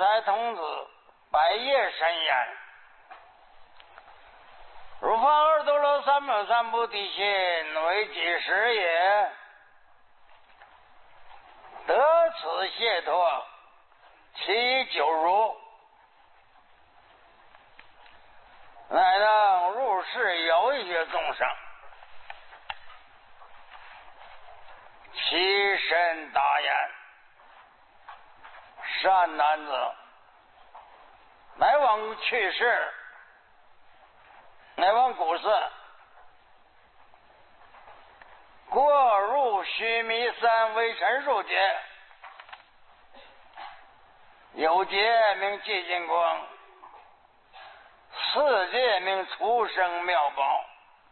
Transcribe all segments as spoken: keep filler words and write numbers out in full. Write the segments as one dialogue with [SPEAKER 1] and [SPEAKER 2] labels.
[SPEAKER 1] 才童子百业深焉，如法尔多罗三藐三菩提心，为己时也。得此解脱，其久如，乃能入世有一些众生，其身大言：善男子，乃往去世，乃往古寺，过入须弥山为陈数劫，有劫名寂静光，四界名出生妙宝，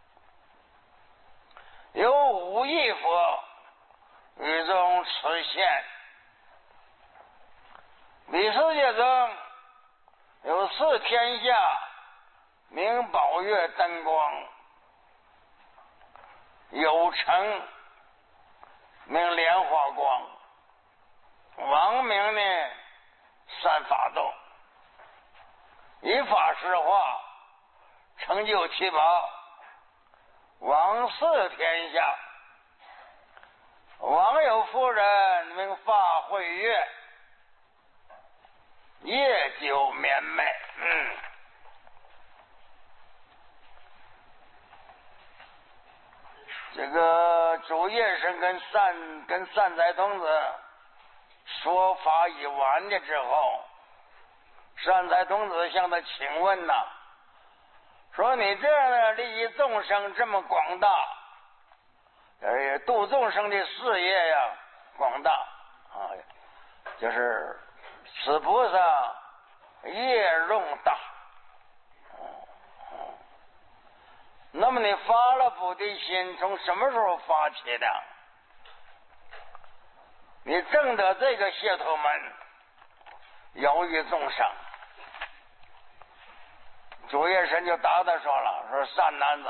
[SPEAKER 1] 有五亿佛于中持现。彼世界中有四天下名宝月灯光，有城名莲花光，王名呢善法道，以法施化，成就七宝，王四天下。王有夫人名法慧月，夜久绵美。嗯，这个主业生跟善跟善财童子说法已完了之后，善财童子向他请问呐、啊，说你这样的利益众生这么广大，呃，度众生的事业呀广大啊，就是此菩萨业容大。那么你发了菩提心从什么时候发起的？你证得这个解脱门，有益众生。主业神就答他说了，说善男子，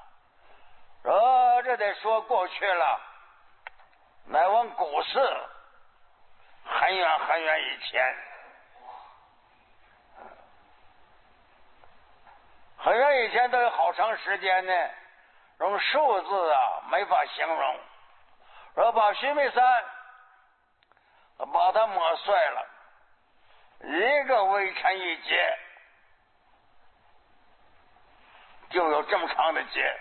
[SPEAKER 1] 说这得说过去了，乃往古世，很远很远以前，很远以前都有好长时间呢，用数字啊没法形容。说把须弥山把它磨碎了，一个微尘一劫，就有这么长的劫。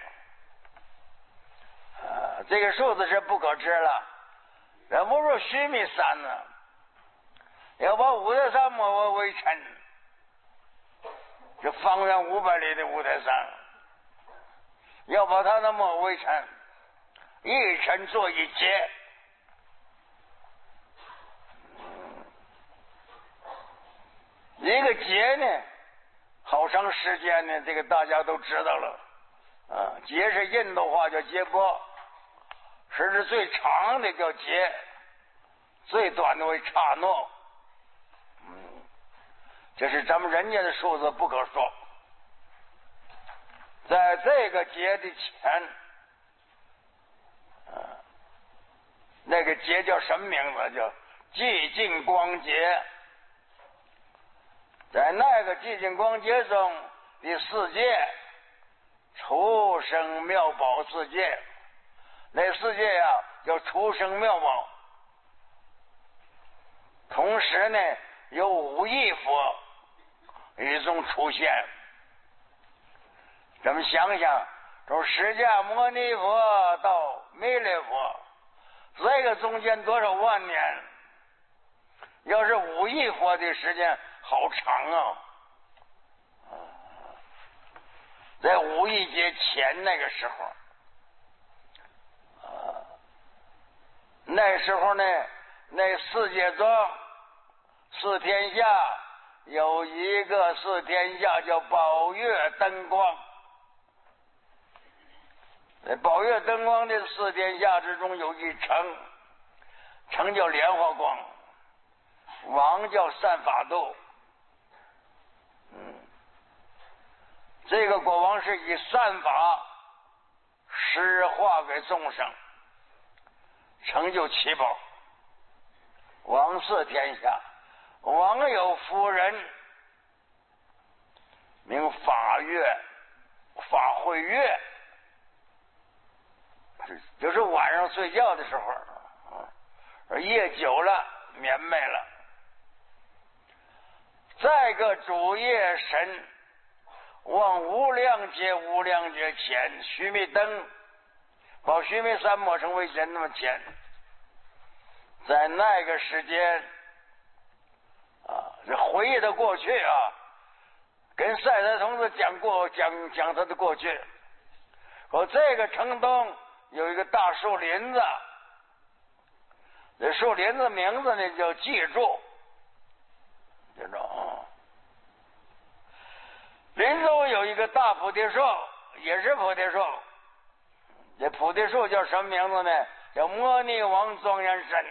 [SPEAKER 1] 呃，这个数字是不可知了，也不如须弥山呢。要把五台山磨为微尘，这方圆五百里的五台山，要把它的磨为尘，一尘做一劫。一个劫呢，好长时间呢，这个大家都知道了。啊，劫是印度话叫劫波，实质最长的叫劫，最短的为刹那。嗯，这是咱们人家的数字不可说。在这个劫的前，啊，那个劫叫什么名字？叫寂静光劫。在那个寂静光劫中的世界，出生妙宝世界，那世界呀、啊、叫出生妙宝。同时呢，有五亿佛于中出现。咱们想想，从释迦牟尼佛到弥勒佛，这个中间多少万年？要是五亿佛的时间，好长啊！在五亿劫前那个时候，啊，那时候呢，那世界中四天下有一个四天下叫宝月灯光。在宝月灯光的四天下之中，有一城，城叫莲花光，王叫善法度。嗯，这个国王是以善法施化给众生，成就七宝，王四天下。 王有夫人，名法月，法会月，就是晚上睡觉的时候，夜久了眠寐了。再个主夜神往无量劫无量劫前，须弥灯把须弥山抹成为人那么前，在那个时间啊，这回忆的过去啊，跟赛德童子讲过讲讲他的过去。说这个城东有一个大树林子，这树林子名字呢叫记住，记住啊。林中有一个大菩提树，也是菩提树。这菩提树叫什么名字呢？叫摩尼王庄严神。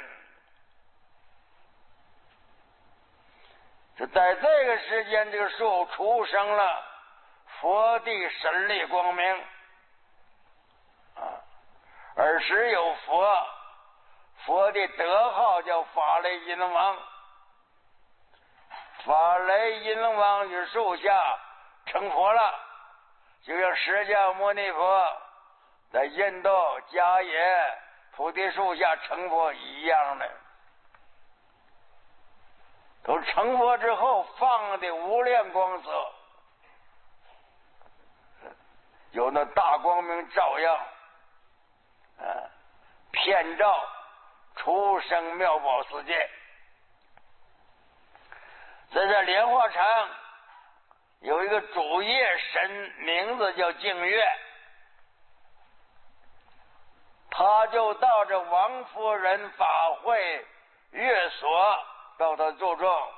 [SPEAKER 1] 就在这个时间，这个树出生了佛的神力光明啊。尔时有佛，佛的德号叫法雷音王。法雷音王于树下成佛了，就像释迦牟尼佛在印度迦叶菩提树下成佛一样的。都成佛之后放的无量光色，有那大光明照耀，啊，遍照出生妙宝世界。在这莲花场有一个主业神，名字叫净月，他就到这王夫人法会月所，到他住处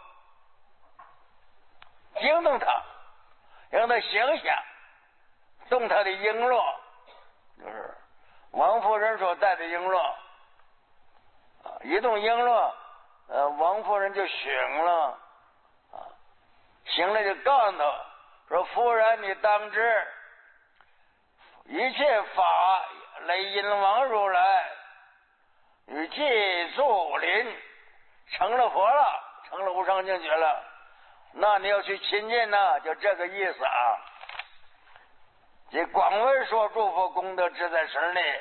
[SPEAKER 1] 惊动他，让他醒想，动他的璎珞，就是王夫人所戴的璎珞啊，一动璎珞，呃，王夫人就醒了啊，醒了就告诉他说：“夫人，你当知一切法雷音王如来与记住林成了佛了，成了无上正觉了，那你要去亲近呢，就这个意思啊。这广为说诸佛功德只在神力，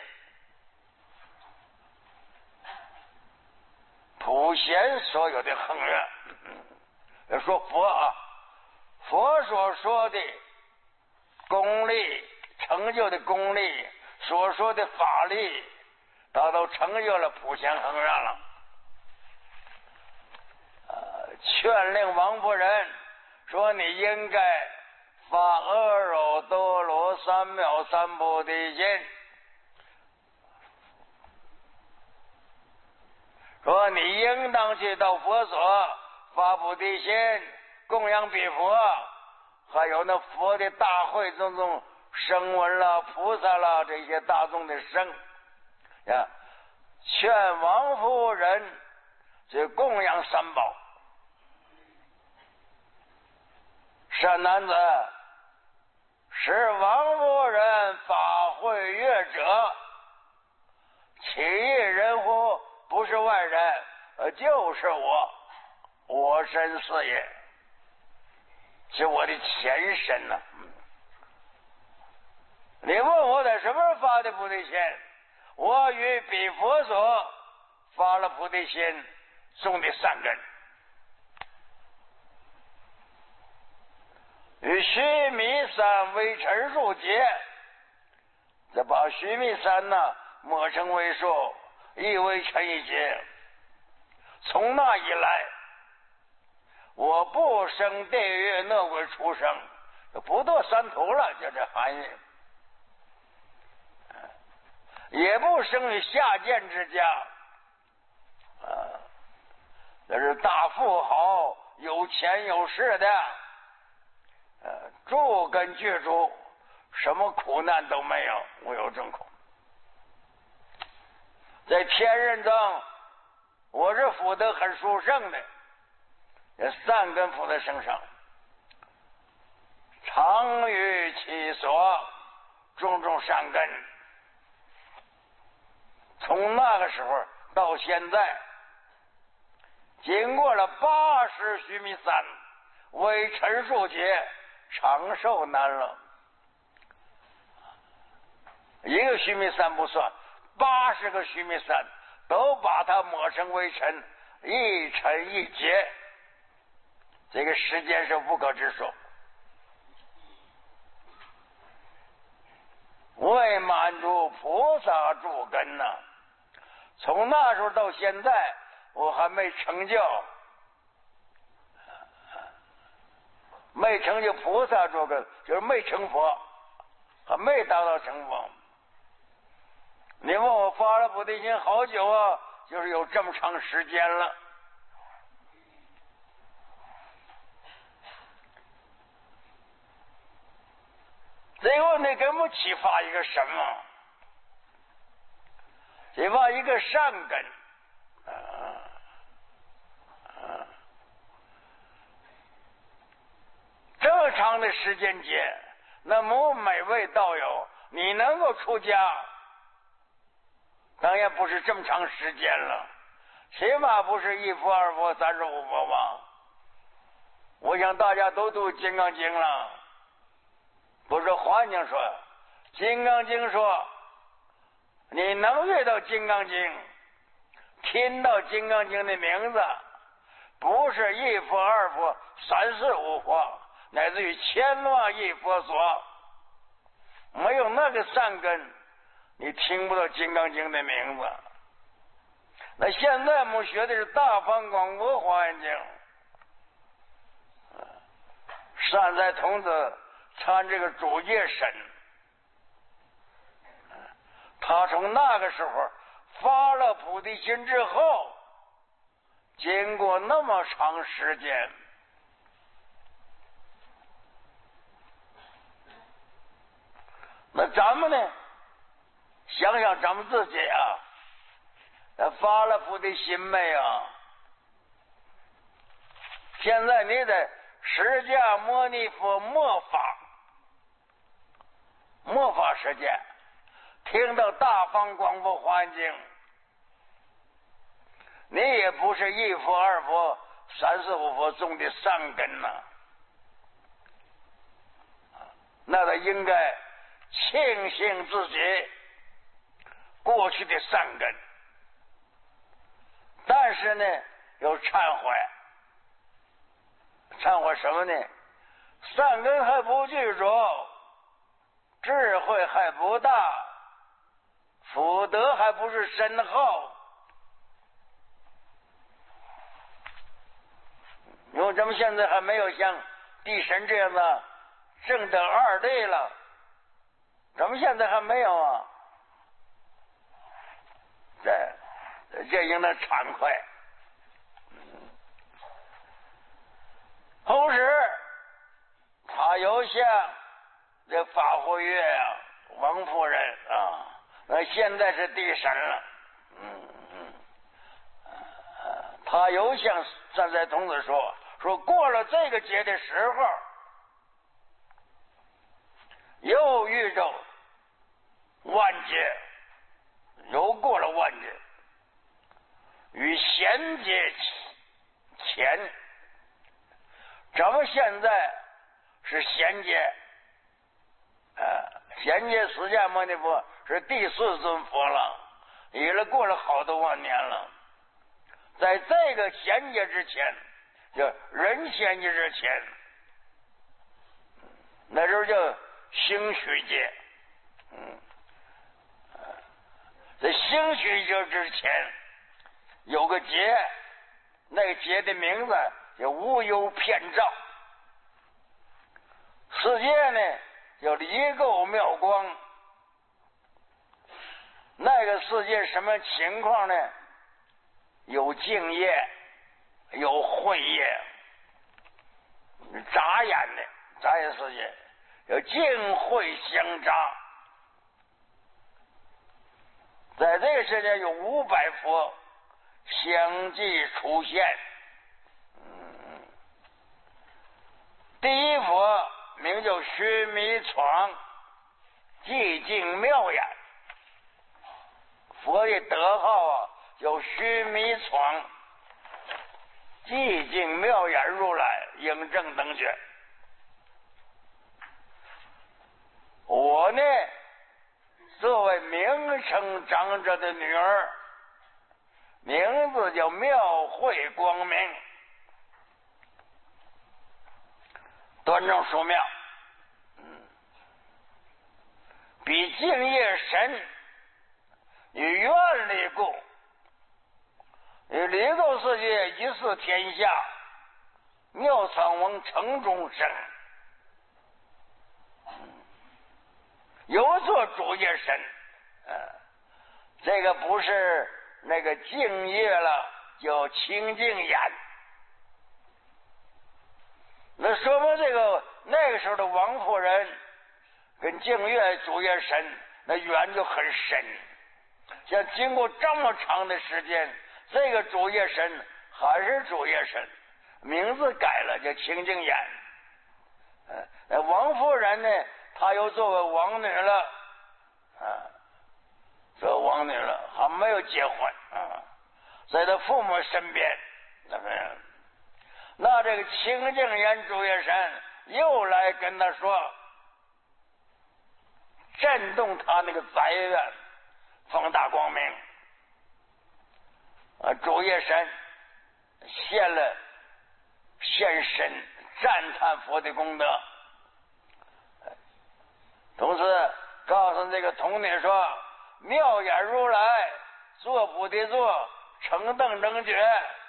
[SPEAKER 1] 普贤所有的恒愿。要说佛啊，佛所说的功力，成就的功力，所说的法力，他都成就了普贤恒愿了。劝令王夫人说：“你应该发阿耨多罗三藐三菩提心，说你应当去到佛所发菩提心，供养彼佛，还有那佛的大会种种声闻啦、菩萨啦这些大众的声呀，劝王夫人去供养三宝。”善男子，是王夫人法会乐者，其一人乎？不是外人，呃，就是我，我身是也，是我的前身呢、啊。你问我在什么时候发的菩提心？我与彼佛所发了菩提心，种的善根。与须弥山为陈树结，再把须弥山呢磨成为树，亦为陈一结。从那以来，我不生地狱恶鬼畜生，不堕三途了，就这含义。也不生于下贱之家，啊，这是大富豪，有钱有势的。呃，住跟居住，什么苦难都没有，无有正苦。在天人中，我是福德很殊胜的，这三根福德身上，常于其所，种种善根。从那个时候到现在， 经过了八十须弥山，为陈数劫，长寿难了。一个须弥山不算，八十个须弥山都把它抹成微尘，一尘一劫，这个时间是不可之数。为满足菩萨诸根呢、啊，从那时候到现在，我还没成就，没成就菩萨诸根，就是没成佛，还没达到成佛。你问我发了菩提心好久啊，就是有这么长时间了。这个问题给我们启发一个什么？启发一个善根。啊啊、这么长的时间节，那么每位道友，你能够出家，当然不是这么长时间了，起码不是一佛、二佛、三十五佛吧？我想大家都读《金刚经》了。不是环境说，《金刚经》说，你能阅到《金刚经》，听到《金刚经》的名字，不是一佛、二佛、三世五佛，乃至于千万亿佛所，没有那个善根，你听不到《金刚经》的名字。那现在我们学的是《大方广佛华严经》，善财童子参这个主界神，他从那个时候发了菩提心之后，经过那么长时间，那咱们呢？想想咱们自己啊，发了菩提心没有？现在你得释迦牟尼佛末法。末法时间，听到大方广佛华严经，你也不是一佛、二佛、三世五佛中的善根呐、啊，那他应该庆幸自己过去的善根，但是呢，有忏悔，忏悔什么呢？善根还不具足。智慧还不大，福德还不是深厚，因为咱们现在还没有像地神这样的正等二对了，咱们现在还没有啊。这这应当惭愧。同时，他有像这法护月啊，王夫人啊，那现在是地神了。嗯嗯，他有向善财童子说，说过了这个节的时候，又遇着万劫，又过了万劫，与贤劫前，咱们现在是贤劫。呃，贤劫释迦牟尼佛是第四尊佛了，也是过了好多万年了。在这个贤劫之前，叫人贤劫之前，那时候叫兴许劫。嗯，在兴许劫之前有个劫，那个劫的名字叫无忧遍照。世界呢叫离垢妙光，那个世界什么情况呢？有净业，有慧业，眨眼的眨眼世界，有净慧相眨。在这个世界有五百佛相继出现。嗯，第一佛名叫须弥床，寂静妙眼。佛的德号啊，叫须弥床。 寂静妙眼如来，应正等觉。我呢，作为明成长者的女儿，名字叫妙慧光明，端正殊妙，嗯，比净业神与愿力故，与离垢世界一视天下，妙苍王城中生。有座主业神，呃，这个不是那个净业了，叫清净眼。那说明这个那个时候的王夫人跟净业主业神那缘就很深。像经过这么长的时间，这个主业神还是主业神，名字改了叫清净眼。呃，王夫人呢，她又作为王女了，啊，作为王女了，还没有结婚啊，在她父母身边，那个，那这个清净眼主业神又来跟她说，震动他那个宅院，放大光明。啊，主业神现了现身，赞叹佛的功德。同时告诉这个童女说，妙眼如来，坐菩提座，成等正觉，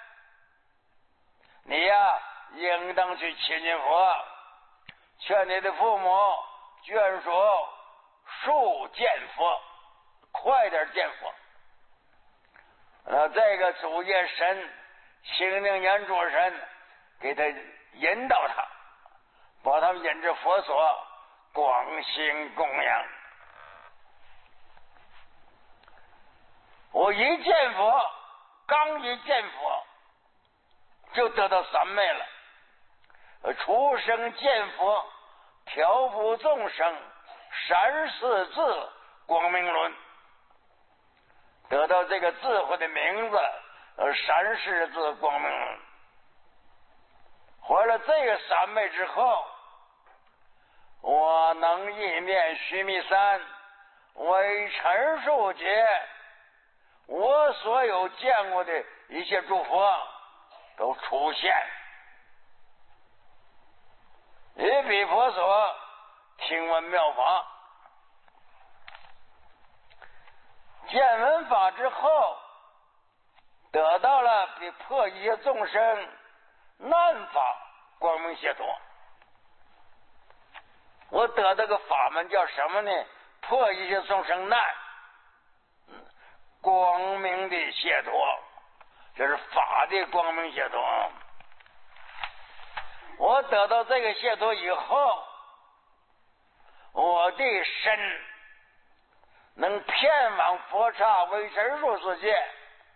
[SPEAKER 1] 你呀应当去亲近佛，劝你的父母眷属速见佛，快点见佛。呃，这个主业神清净眼主神给他引导他，把他们引至佛所，广行供养。我一见佛，刚一见佛就得到三昧了。出生见佛，调伏众生，三世智光明论，得到这个智慧的名字，呃，三世智光明论。怀了这个三昧之后，我能一念须弥山为陈述解，我所有见过的一切诸佛都出现，一比佛所听闻妙法。见闻法之后，得到了比破一切众生难法光明解脱。我得到个法门叫什么呢？破一切众生难，光明的解脱，这是法的光明解脱。我得到这个解脱以后，我的身能遍往佛刹为神术世界，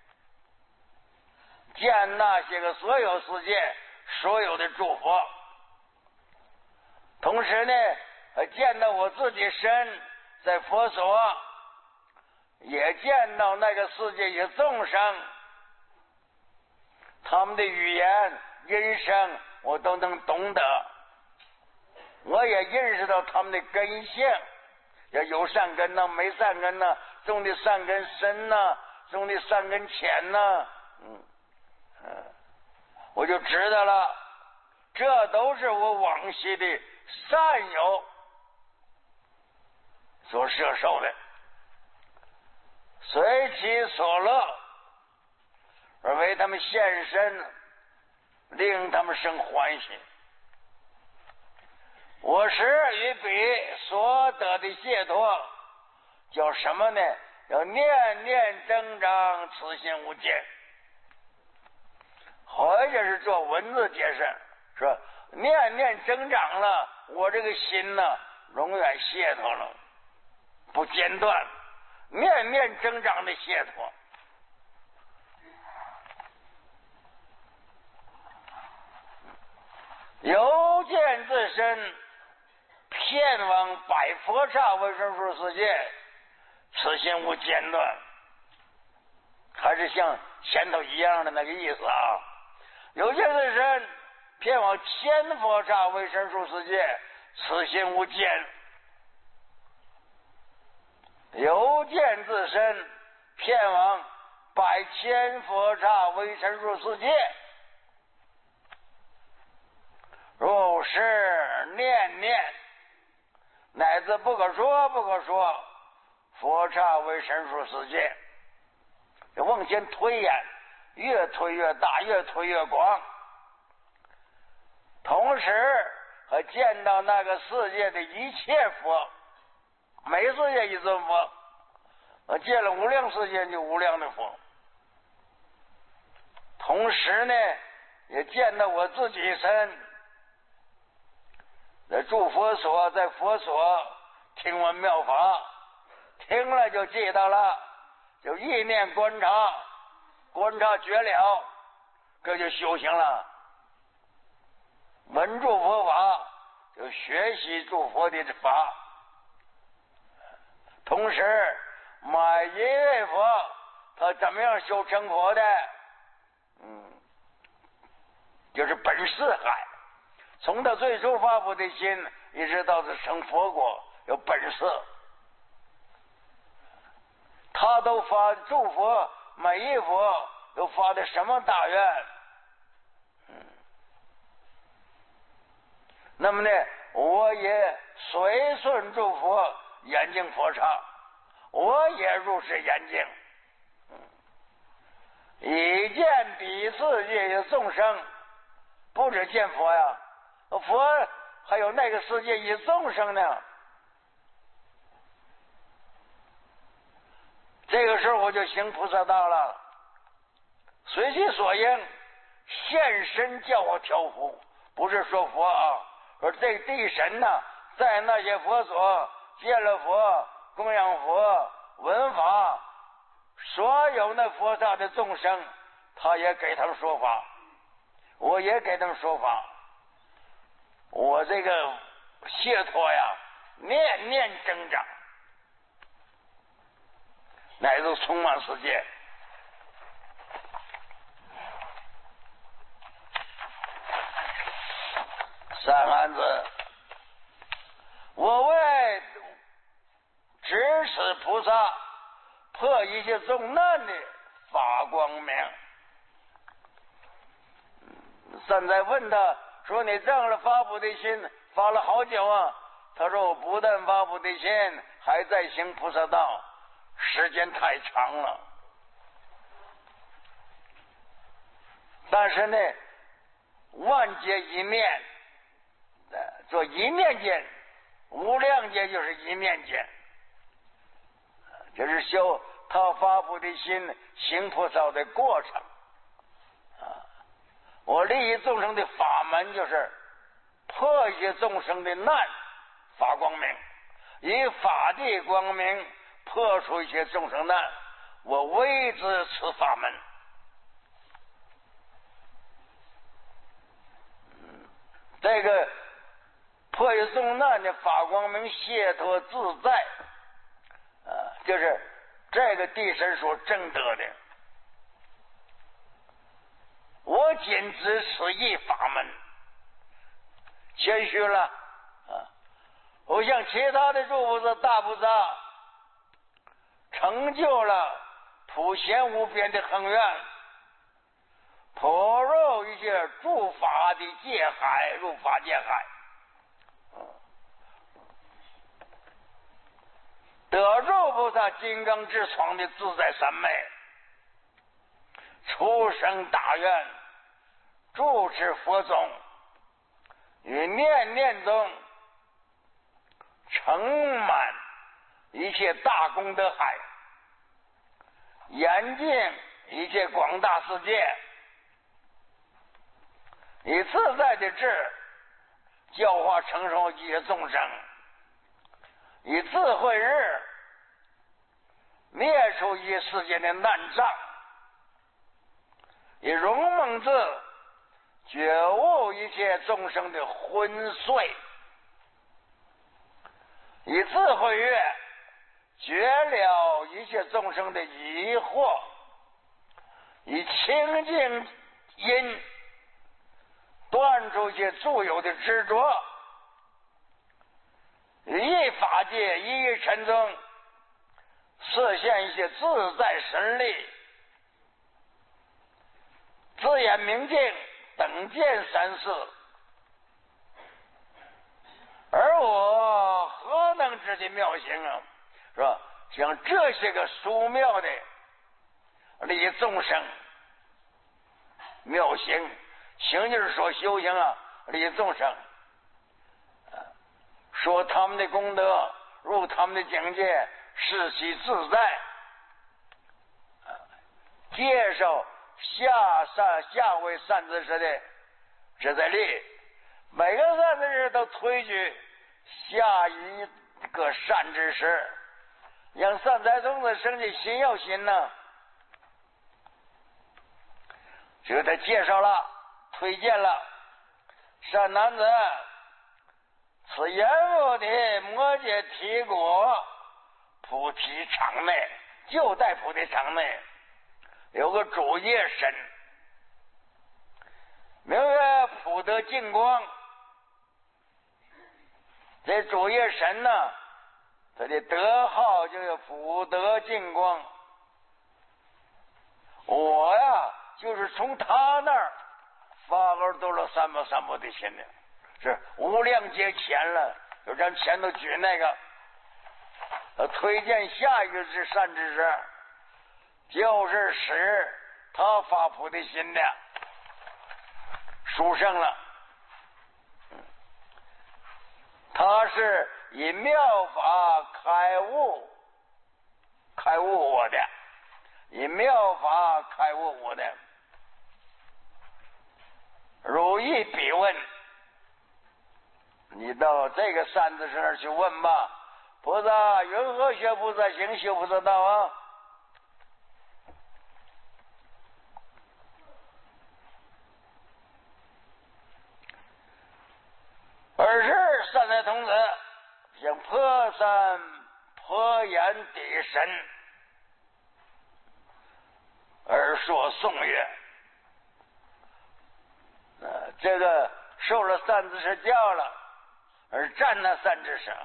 [SPEAKER 1] 见那些个所有世界所有的诸佛，同时呢见到我自己身在佛所，也见到那个世界有众生，他们的语言音声我都能懂得，我也认识到他们的根性，要有善根呢，没善根呢，种的善根深呢，种的善根浅呢，嗯嗯，我就知道了，这都是我往昔的善友所摄受的，随其所乐，而为他们献身，令他们生欢喜。我时与彼所得的解脱叫什么呢？叫念念增长，此心无间。或者是做文字解释，说念念增长了，我这个心呢永远解脱了，不间断，念念增长的解脱。有见自身遍往百佛刹为神术世界，此心无间断，还是像前头一样的那个意思啊。 有见之身，偏往千佛刹为神术世界，此心无见；有见自身，偏往百千佛刹为神术世界。如是念念，乃至不可说不可说，佛刹为神术世界。往前推演，越推越大，越推越广。同时还见到那个世界的一切佛，每世界一尊佛，我见了无量世界就无量的佛。同时呢，也见到我自己身，在住佛所，在佛所听闻妙法，听了就记到了，就意念观察，观察觉了，这就修行了。闻住佛法，就学习住佛的法。同时，每一位佛他怎么样修成佛的？嗯，就是本事海，从他最初发布的心，一直到他成佛果，有本事。他都发祝佛，每一佛都发的什么大愿？嗯，那么呢，我也随顺祝佛眼睛佛刹，我也入世眼睛，嗯，以见彼世界的众生，不止见佛呀，佛还有那个世界以众生呢。这个时候我就行菩萨道了，随其所应，现身叫我调伏。不是说佛啊，说这地神呢，在那些佛所见了佛，供养佛，闻法，所有那佛刹的众生，他也给他们说法，我也给他们说法。我这个解脱呀，年年增长，乃至充满世界。三安子，我为支持菩萨破一切重难的法光明。现在问他说：“你证了发菩提心，发了好久啊？”他说：“我不但发菩提心，还在行菩萨道，时间太长了。但是呢，万劫一念，做一念间，无量劫就是一念间，就是修他发菩提心行菩萨的过程啊。我利益众生的法门就是破一些众生的难，发光明，以法的光明破除一些众生难，我为之此法门。嗯，这个破一众难的法光明解脱自在啊，就是这个地神所证得的。我仅知此一法门，谦虚了啊！我像其他的诸菩萨大菩萨，成就了普贤无边的恒愿，普入一切诸法的界海，入法界海，得入菩萨金刚之床的自在三昧，出生大愿，住持佛种，与念念中盛满一切大功德海，严禁一切广大世界，以自在的智教化承受一切众生，以智慧日灭除一切世界的难障，以容蒙智觉悟一切众生的昏睡，以智慧月觉了一切众生的疑惑，以清净因断除些诸有的执着，一法界一禅宗，实现一些自在神力，自眼明镜，等见三世。而我何能知其妙行啊？是吧？像这些个殊妙的利众生妙行，行就是说修行啊，利众生，说他们的功德，入他们的境界，是其自在。介绍下善下位善知识的自在力，每个善知识都推举下一个善知识，让善财童子生起心要心呢。这他介绍了，推荐了善男子，此阎浮提摩羯提国菩提场内，就在菩提场内有个主业神，名曰普德净光。这主业神呢，他的德号就叫普德净光。我呀，就是从他那儿发而得了三宝三宝的心的，是无量劫前了，就咱前头举那个，呃，推荐下一个是善知识，就是使他发菩提心的殊胜了。他是以妙法开悟，开悟我的，以妙法开悟我的。如意必问，你到这个善知识那儿去问吧。菩萨云何学菩萨行，修菩萨道啊？尔时善财童子向破山破岩地神而说颂曰：呃，这个受了善知识教了，而战那善知识，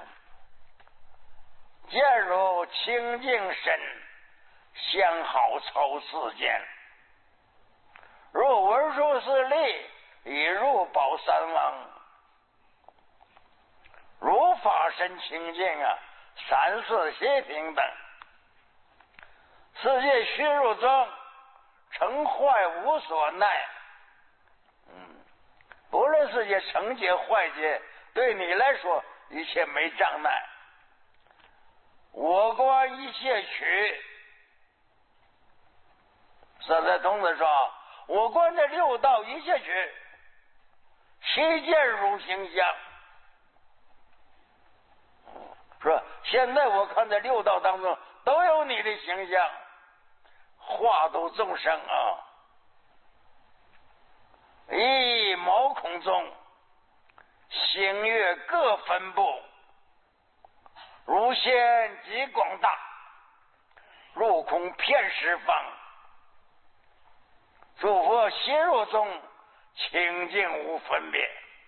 [SPEAKER 1] 见如清净身，相好超世间，如文殊师利，已入宝三王。如法身清净啊，三世皆平等，世界虚入中，成坏无所奈。嗯，不论世界成劫坏劫，对你来说一切没障碍。我观一切取，善财童子说，我观这六道一切取，其见如形象。是吧？现在我看在六道当中都有你的形象，化度众生啊！一毛孔中，星月各分布，如现极广大，入空遍十方。诸佛悉入中，清净无分别。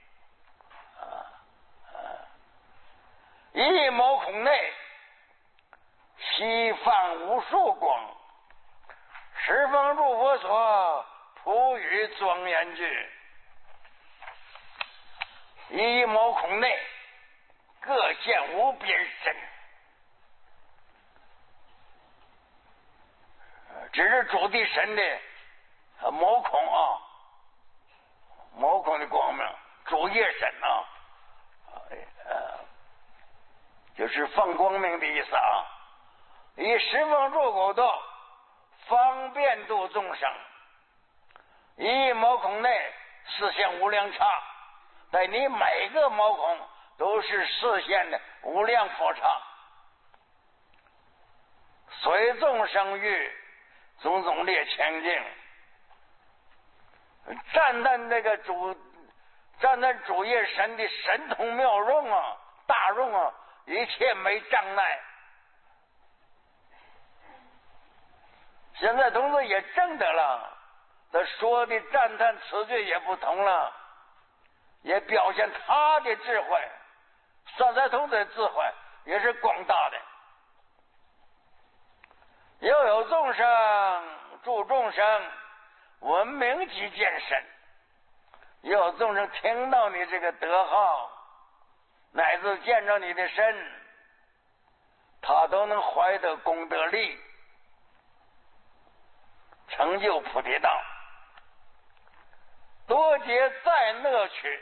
[SPEAKER 1] 一毛孔内，悉放无数光，十方诸佛所普语庄严句。一毛孔内，各现无边身。这是主地神的毛孔啊，毛孔的光明，主业神啊。呃就是放光明的意思啊！以十方诸国道方便度众生，一毛孔内视现无量刹，在你每个毛孔都是视现的无量佛刹，随众生欲，种种列清净。赞叹这个主，赞叹主业神的神通妙用啊，大用啊！一切没障碍。现在同志也证得了，他说的赞叹词句也不同了。 也表现他的智慧。善财童子的智慧也是广大的。又有众生助众生，闻名即见身。又有众生听到你这个德号，乃至见着你的身，他都能怀得功德力，成就菩提道。多劫再乐趣，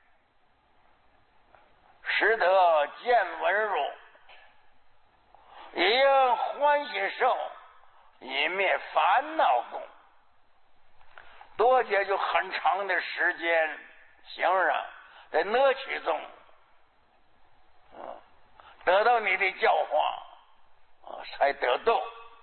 [SPEAKER 1] 使得见闻汝，以应欢喜受，以灭烦恼故。多劫就很长的时间，行啊，在乐趣中，嗯，得到你的教化，啊，才得度。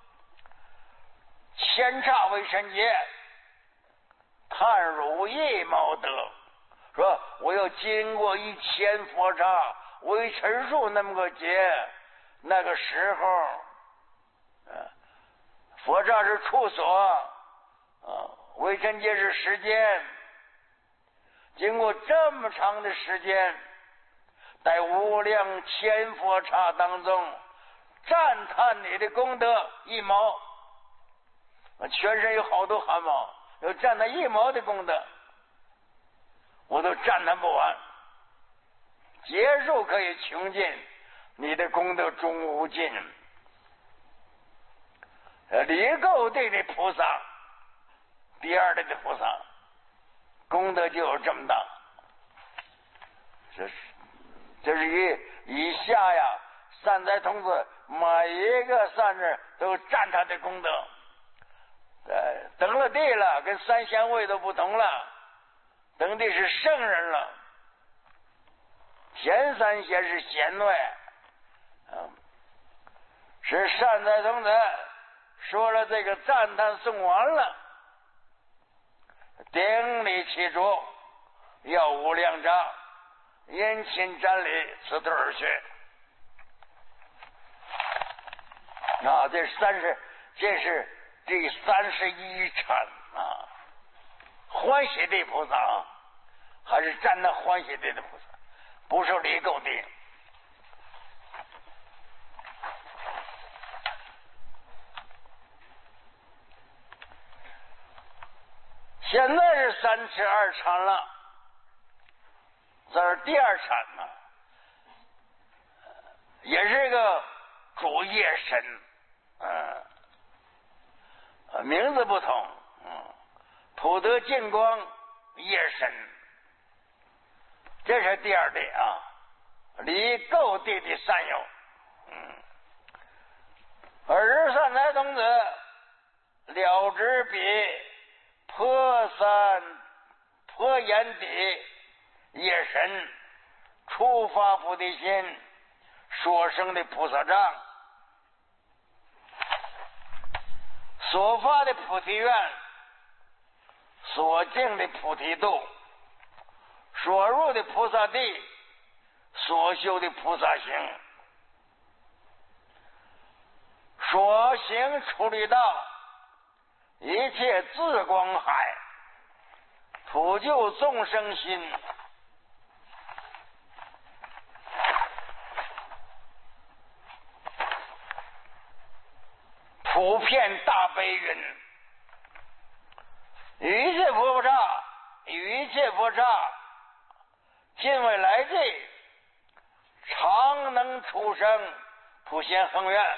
[SPEAKER 1] 千刹为神劫，叹汝一毛德，说我要经过一千佛刹为陈数那么个劫，那个时候，呃，佛刹是处所，啊，为陈劫是时间。经过这么长的时间，在无量千佛刹当中，赞叹你的功德一毛，全身有好多汗毛，有赞叹一毛的功德，我都赞叹不完。结束可以穷尽，你的功德终无尽。离垢地的菩萨，第二类的菩萨，功德就有这么大。这是这是以以下呀，善财童子每一个善人都占他的功德。呃，登了地了，跟三仙位都不同了，登地是圣人了。前三仙是贤位，嗯，是善财童子说了这个赞叹颂完了，顶礼其主，要无量丈，殷勤瞻礼，辞退而去。啊，这三十，这是第三十一禅啊，欢喜地菩萨啊，还是站在欢喜地的菩萨，不是离垢地。现在是三十二禅了，这是第二禅呢，也是个主业神，嗯。名字不同，嗯，普德净光夜神，这是第二类啊，离垢地的善友，嗯，而善财童子了知彼破三破眼底夜神，触发菩提心，所生的菩萨障。所发的菩提愿，所证的菩提度，所入的菩萨地，所修的菩萨行，所行出离道，一切自光海，普救众生心。普遍大悲云，一切佛刹，一切佛刹，尽未来际，常能出生普贤恒愿，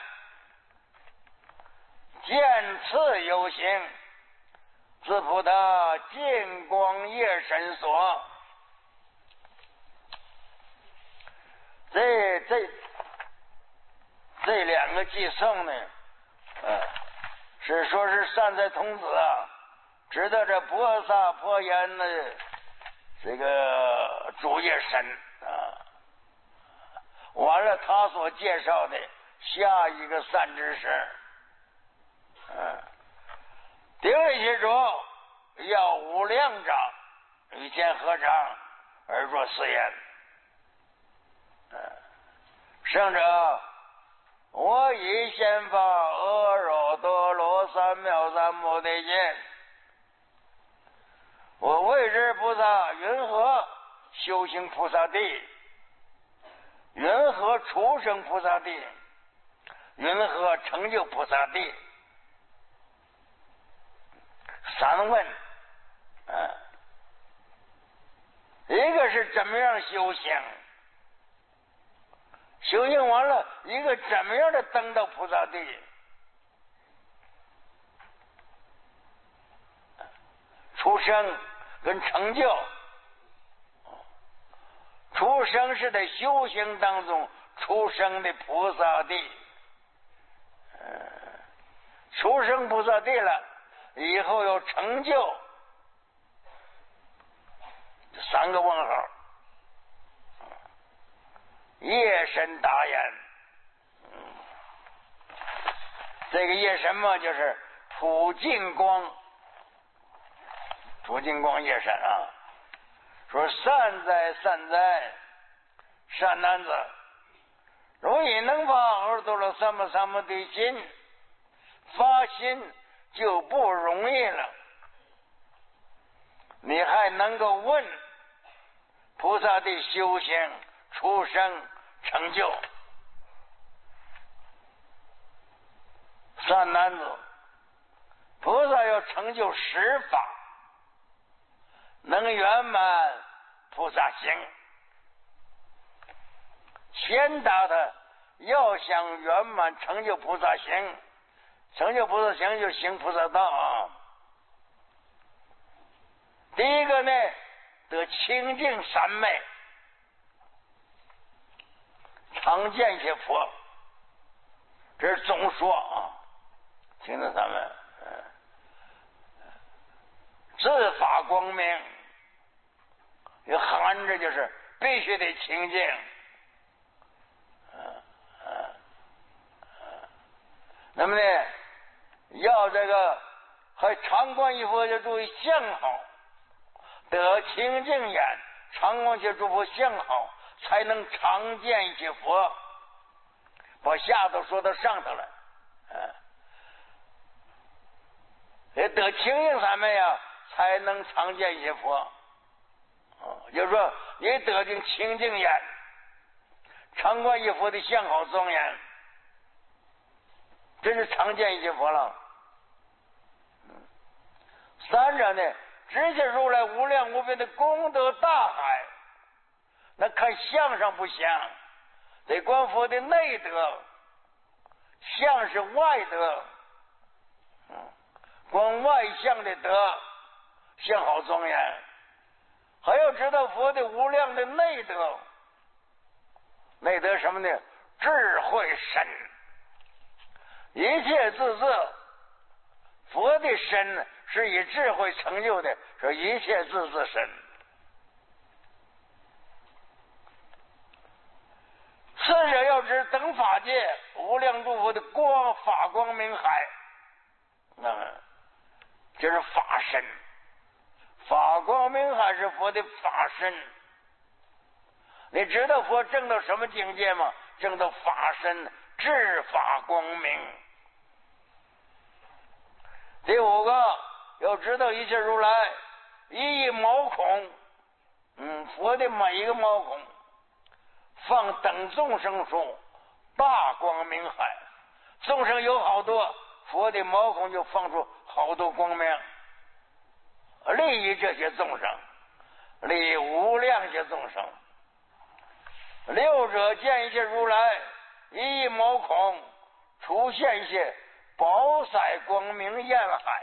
[SPEAKER 1] 见次有形，自普他净光业神所。这这这两个寄送呢？嗯，是说是善财童子啊，知道这菩萨婆阎的这个主业神啊，完了他所介绍的下一个善知识，嗯，顶礼其主，要无量掌，与见合掌而作是言，嗯，圣者。我以先发阿耨多罗三藐三菩提心，我为之菩萨云何修行菩萨地，云何出生菩萨地，云何成就菩萨地？三问，啊，一个是怎么样修行，修行完了，一个怎么样的登到菩萨地？出生跟成就，出生是在修行当中出生的菩萨地，出生菩萨地了以后有成就，三个问号。夜神大眼，这个夜神嘛，就是普净光。普净光夜神啊，说善哉善哉，善男子，如你能发阿耨多罗三藐三菩提心，发心就不容易了。你还能够问菩萨的修行、出生、成就。善男子，菩萨要成就十法，能圆满菩萨行。先达他要想圆满成就菩萨行，成就菩萨行就行菩萨道啊。第一个呢，得清净三昧，常见些佛，这是总说啊，清净三昧，嗯，自法光明，也含着就是必须得清净，嗯嗯嗯，那么呢，要这个还常观一佛就注意相好，得清净眼，常观些诸佛相好，才能常见一些佛。把下头说到上头了，嗯，也得清净三昧啊，才能常见一些佛。哦，就是说你得定清净眼，常观一佛的相好庄严，这是常见一些佛了。嗯，三者呢，直接如来无量无边的功德大海，那看相上不相，得观佛的内德，相是外德，嗯，观外相的德，相好庄严，还要知道佛的无量的内德。内德什么呢？智慧深，一切自自。佛的身是以智慧成就的，说一切自自身。次者要知等法界无量诸佛的光法光明海，那么就是法身。法光明海是佛的法身。你知道佛证到什么境界吗？证到法身智法光明。第五个要知道一切如来一一毛孔，嗯，佛的每一个毛孔放等众生处，大光明海，众生有好多，佛的毛孔就放出好多光明，利益这些众生，利益无量些众生。六者见一切如来一一毛孔出现一些宝色光明焰海。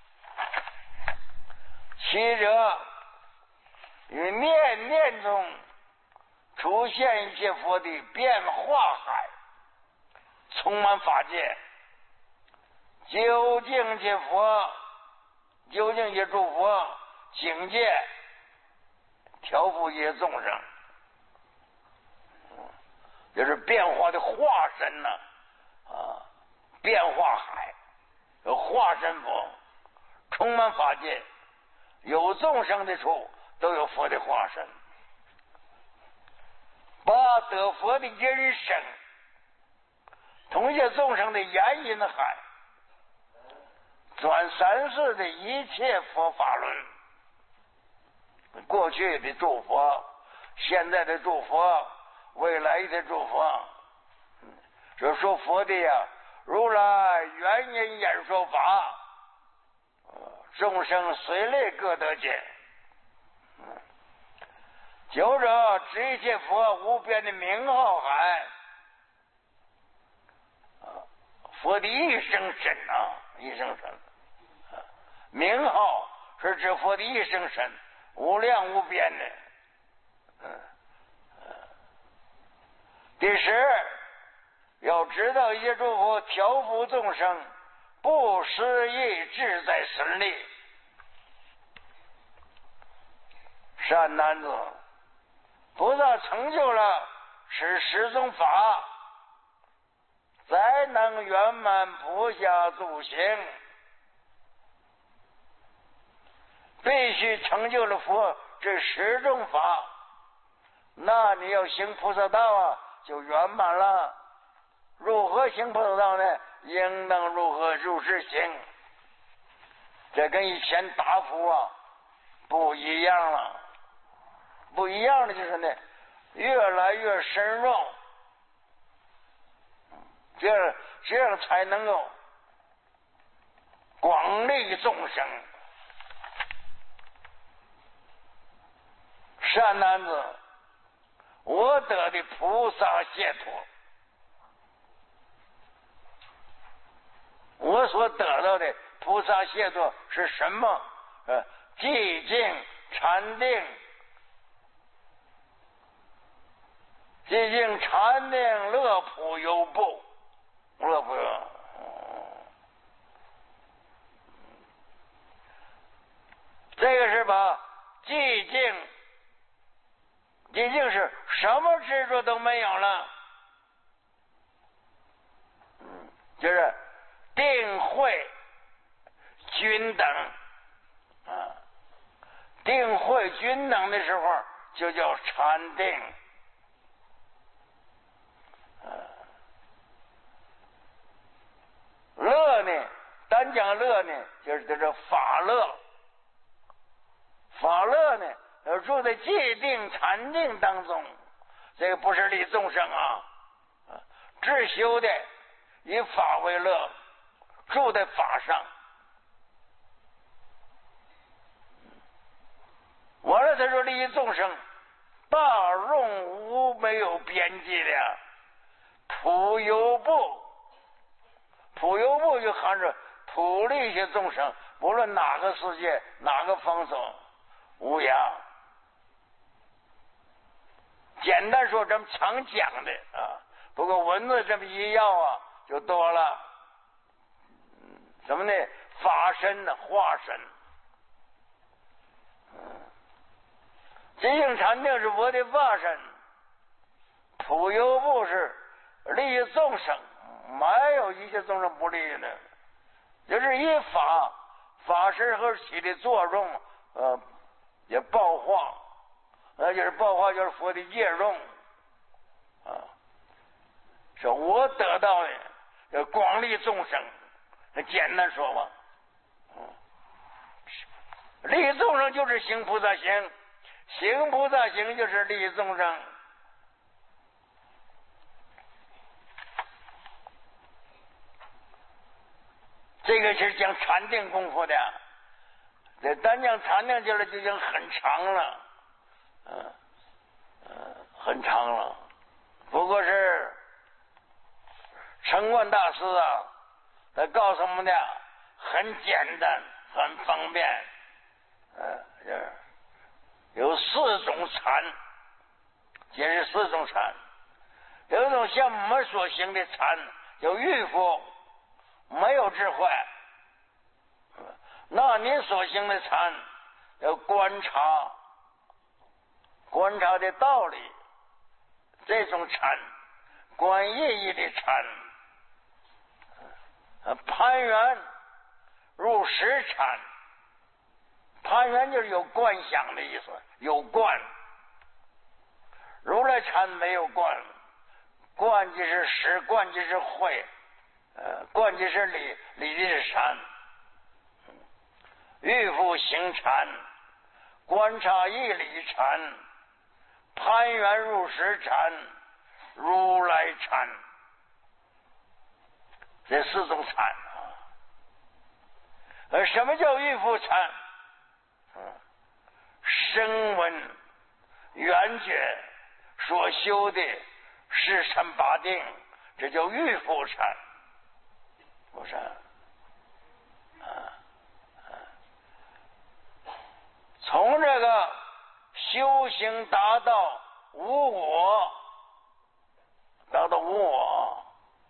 [SPEAKER 1] 七者于念念中出现一些佛的变化海，充满法界，究竟些佛，究竟些诸佛境界，调伏一些众生，就是变化的化身呢、啊，啊，变化海，有化身佛，充满法界，有众生的处都有佛的化身。把得佛的人生同一切众生的言因海，转三世的一切佛法论，过去的诸佛现在的诸佛，未来的诸佛。这说佛的呀，如来原因演说法，众生随类各得见。就这这些佛无边的名号海，佛的一生身啊，一生身。名号是指佛的一生身，无量无边的。嗯，第十，要知道一切诸佛调伏众生，不思议志在神力。善男子，菩萨成就了是十种法，才能圆满菩萨度行。必须成就了佛这十种法，那你要行菩萨道啊，就圆满了。如何行菩萨道呢？应当如何如实行。这跟以前答复啊不一样了。不一样的就是呢，越来越深入，这样这样才能够广利众生。善男子，我得的菩萨解脱，我所得到的菩萨解脱是什么？呃，寂静禅定，寂静禅定，乐普游步，乐普游。这个是把寂静。寂静是什么执着都没有了，嗯，就是定慧均等啊，定慧均等的时候就叫禅定。啊，乐呢，单讲乐呢，就是这个法乐，法乐呢。住在寂定禅定当中，这个不是利众生啊，自修的以法为乐，住在法上。完了，他说利益众生，大用无没有边际的，普游部，普游部就含着普利一些众生，不论哪个世界哪个方所无涯。简单说，这么常讲的啊，不过文字这么一要啊，就多了。什么呢？法身呢，化身。嗯，寂静禅定是我的化身，普游部是利益众生，没有一切众生不利益的，就是以法法身和起的作用，呃，也爆化。那就是爆化，就是佛的业用啊，是我得到的，要广利众生。简单说吧，嗯，利众生就是行菩萨行，行菩萨行就是利众生。这个是讲禅定功夫的，这单讲禅定就是就已经很长了。嗯嗯，很长了，不过是城关大师啊，他告诉我们的很简单，很方便。嗯，就是有四种禅，解释四种禅。有一种像我们所行的禅，叫欲佛，没有智慧。那你所行的禅，要观察。观察的道理，这种禅，观意义的禅，攀缘入实禅，攀缘就是有观想的意思，有观。如来禅没有观，观即是实，观即是慧，呃，观即是理，理即是禅。欲复行禅，观察义理禅。 攀缘入实禅，如来禅，这四种禅啊。而什么叫欲伏禅？声闻缘觉所修的十禅八定，这叫欲伏禅。不是啊，从这个修行达到无我，达到无我，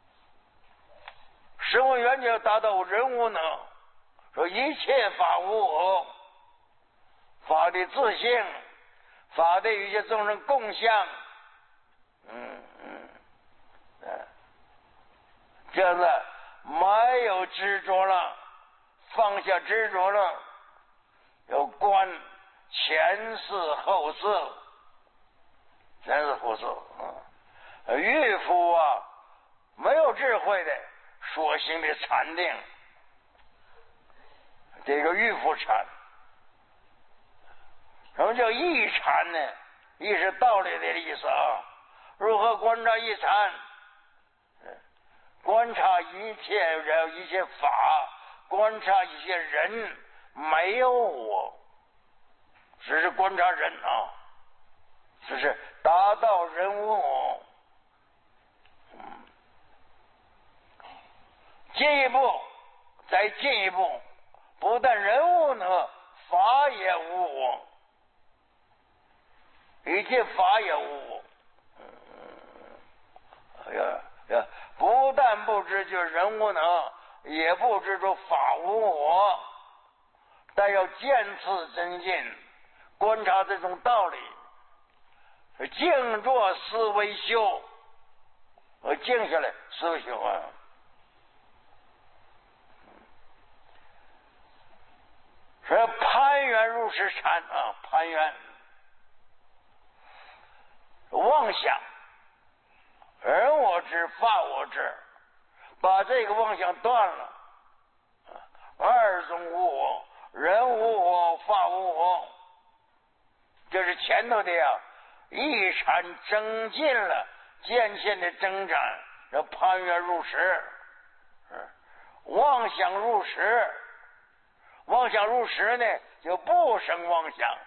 [SPEAKER 1] 声闻缘觉达到人无能，说一切法无我，法的自性，法的与一切众生共相，嗯嗯，嗯，这样子没有执着了，放下执着了，要观前世后世，前世后世啊，欲伏啊，没有智慧的所行的禅定，这个欲伏禅。什么叫一禅呢？一是道理的意思啊。如何观察一禅？观察一切人、一切法，观察一些人，没有我，只是观察人啊，只是达到人无我。嗯，进一步，再进一步，不但人无呢，法也无我。一切法也无我，哎呀呀！不但不知就人无能，也不知就法无我，但要见此真境，观察这种道理，静坐思维修，我静下来思维修啊。说攀缘入实禅啊，攀缘。妄想，人我执，法我执，把这个妄想断了，二种无我，人无我，法无我，这是前头的呀，一禅增进了，渐渐的增长，要攀缘入实，妄想入实，妄想入实呢，就不生妄想。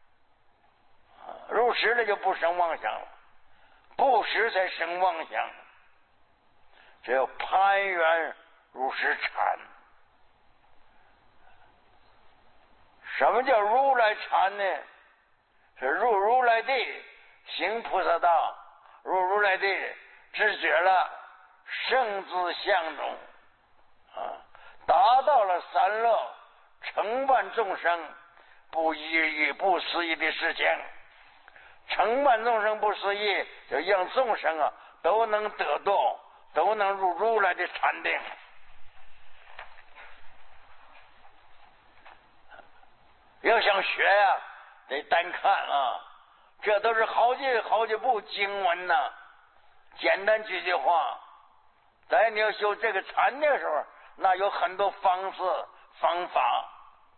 [SPEAKER 1] 入实了就不生妄想了，不实才生妄想。只有攀缘入实禅。什么叫如来禅呢？是入如来地行菩萨道，入如来地知觉了圣自相中啊，达到了三乐，成办众生不一义不思议的事情。成办众生不思议，就让众生啊都能得度，都能入如来的禅定。要想学呀、啊，得单看啊，这都是好几好几部经文呐、啊。简单几句话，在你要修这个禅的时候，那有很多方式方法。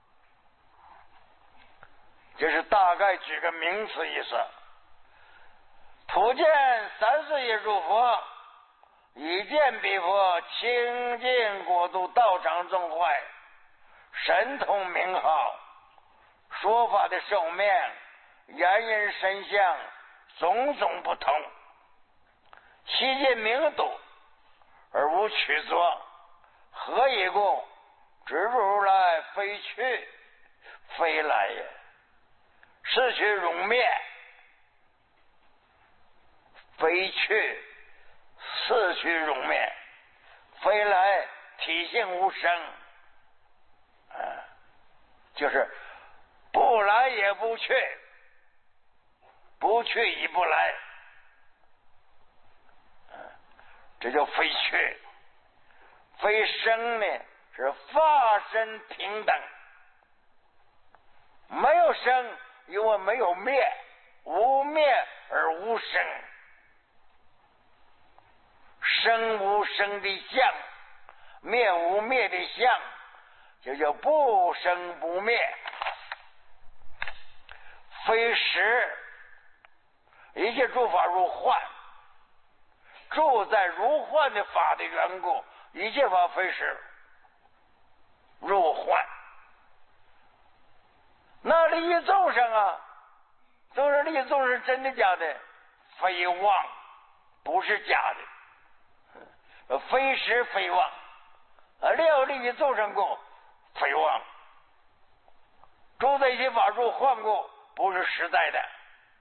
[SPEAKER 1] 这是大概举个名词意思。普见三世一入佛，以见彼佛清净国度道场众坏，神通名号，说法的寿命，言因身相，种种不同，其见明度而无取作，何以故？知如来非去非来也，是去容灭，非去是去容灭，非来体性无生，啊，就是不来也不去，不去亦不来，啊，这叫非去。非生呢是法身平等，没有生，因为没有灭，无灭而无生，生无生的相，灭无灭的相，就叫不生不灭。非实一切诸法如幻，住在如幻的法的缘故，一切法非实，如幻。那利益众生啊，众生利益众生真的假的？非妄，不是假的，非实非妄，啊，料利益众生故，非妄。住在一切法如幻故，不是实在的，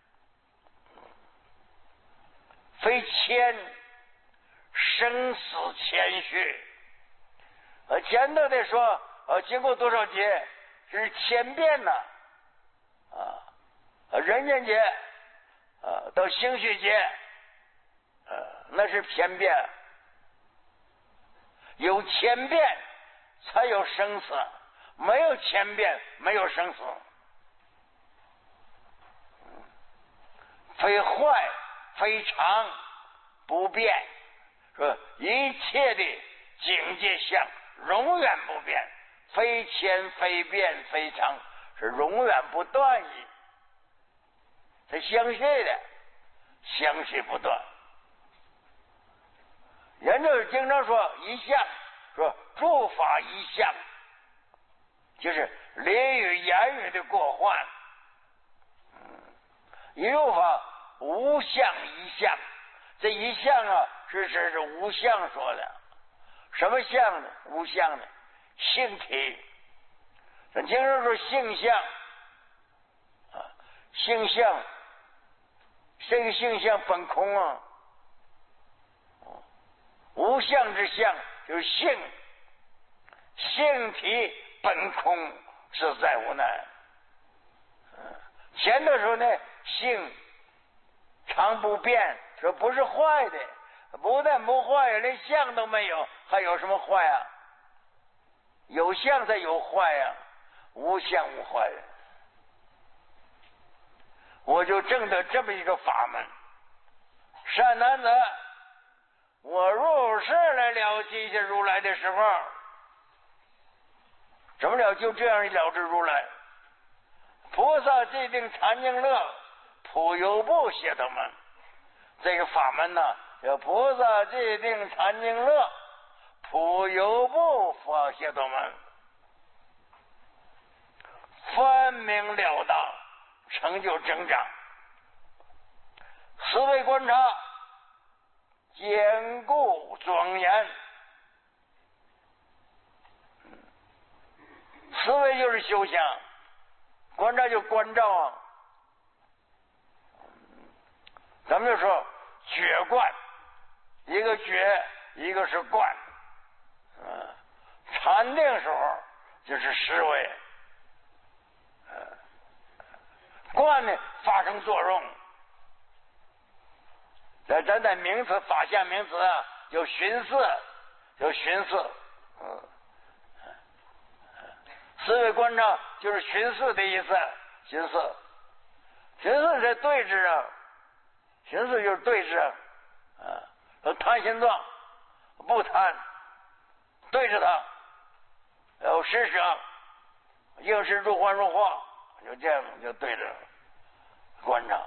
[SPEAKER 1] 非谦，生死谦虚。呃，前头的说，呃，经过多少劫，是千变呐，啊，人间劫，啊，到星序劫，呃，那是偏变，有千变才有生死，没有千变没有生死。非坏非常不变，说一切的境界相永远不变，非千非变非常，是永远不断矣。它相续的，相续不断。人就经常说一相，说诸法一相，就是理与言语的过患。一入法无相一相，这一相啊，是是是无相说的。什么相呢？无相呢？性体。咱经常说性相啊，性相，这个性相本空啊。无相之相就是性，性体本空，自在无难。前头说呢，性常不变，说不是坏的，不但不坏，连相都没有，还有什么坏啊？有相才有坏呀、啊，无相无坏。我就证得这么一个法门。善男子，我入世来了解一些如来的时候，怎么了？就这样了知如来。菩萨既定禅净乐，普有部协同门。这个法门呢，叫菩萨既定禅净乐，普有部佛协同门。分明了当，成就增长。思维观察，坚固庄严。思维就是修想，观察就关照啊。咱们就说觉观，一个觉，一个是观。嗯，禅定时候就是思维，嗯，观呢发生作用。在咱在名词法下名词啊，有寻思，有寻思，嗯，思维观察就是寻思的意思，寻思，寻思是对峙啊，寻思就是对峙啊，啊，贪心脏不贪，对着它，有施舍，应时入幻入化，就这样就对着观察，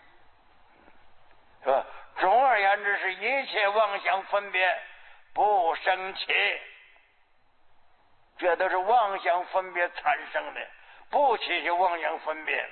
[SPEAKER 1] 是吧？总而言之，是一切妄想分别不生起，这都是妄想分别产生的，不起就妄想分别，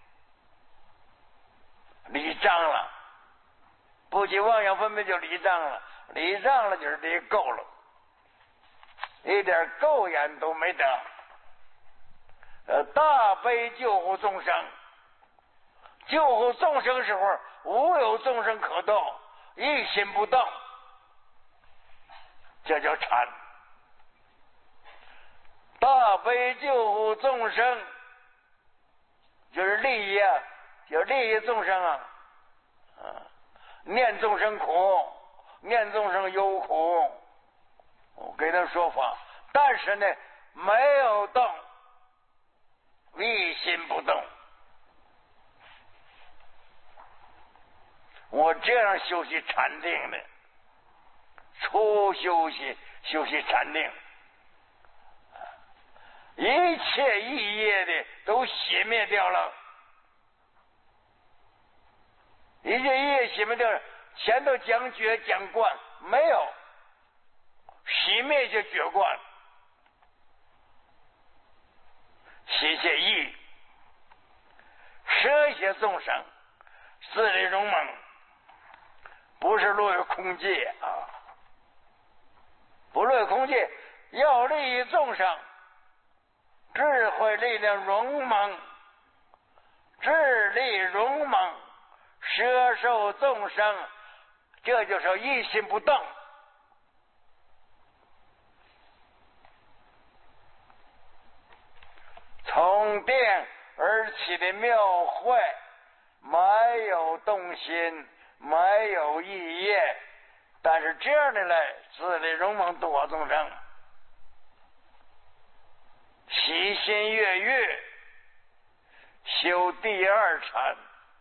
[SPEAKER 1] 离障了，不起妄想分别就离障了，离障了就是离垢了，一点垢眼都没得。呃，大悲救护众生，救护众生时候，无有众生可动，一心不动，这叫禅。大悲救护众生，就是利益啊，就是利益众生啊，啊，念众生苦，念众生忧苦，我给他说法，但是呢，没有动，一心不动。我这样修习禅定的，初修习修习禅定，一切异业的都熄灭掉了， 一切一切熄灭掉，前头讲觉讲观没有，熄灭就觉观，悉皆意，舍些众生，自利容蒙，不是落于空界啊，不落于空界，要利于众生，智慧力量容蒙，智力容蒙，摄受众生，这就是一心不动。从定而起的妙慧，没有动心，没有意业，但是这样的来自利容蒙度众生，喜心悦悦，修第二禅。